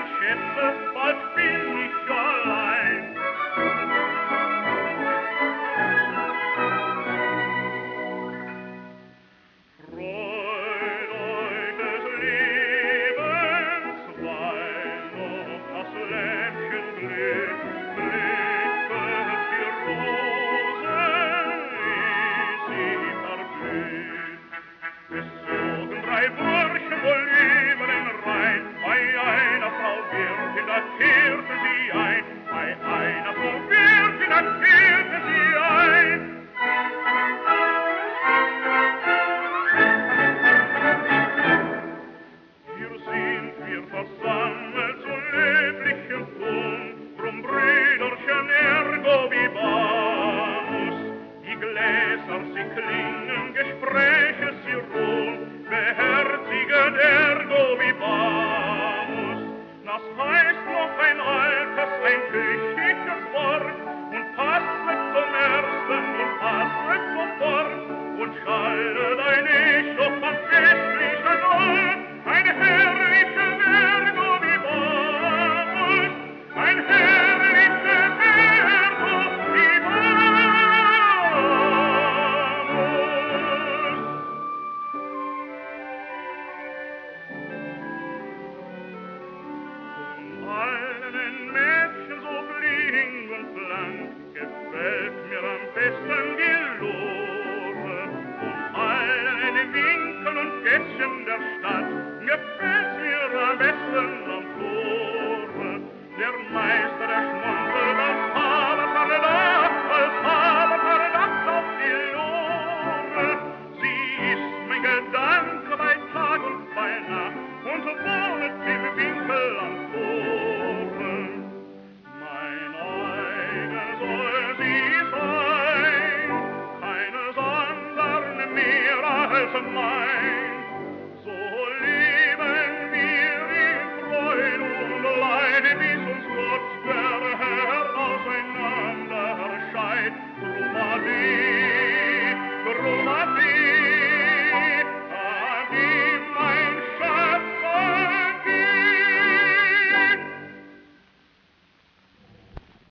mein Schätze, bald bin ich allein. Freut euch des Lebens, weil noch das Lämpchen glüht, blicket die Rose, ehe sie verglüht. Es zogen 3 Burschen wohl über den Rhein, bei einer Frau Wirtin, da kehrte sie ein, bei einer Frau Wirtin, da kehrte sie ein. Hier sind wir versammelt zu löblichem Tun, drum Brüderchen ergo vivamus. Die Gläser, sie klingen, Gespräche, sie ruhen, beherzigen ergo vivamus. Das heißt noch ein altes, ein tüchtiges Wort, und passet zum Ersten und passet sofort, und schaltet ein Echo von festlichen Ort, ein herrliches ergo vivamus, ein herrliches ergo vivamus. Von allen Mädchen so blink und blank gefällt mir am besten die Lore. Von allen Winkeln und Gässchen der Stadt gefällt mir am besten am Tore. Der Meister, der schmunzelt als habe verdacht auf die Lore. Sie ist mein Gedanke bei Tag und bei Nacht und wohnet im Winkel am Tore. Mein eigen soll sie sein, keine sondern mehr als mein.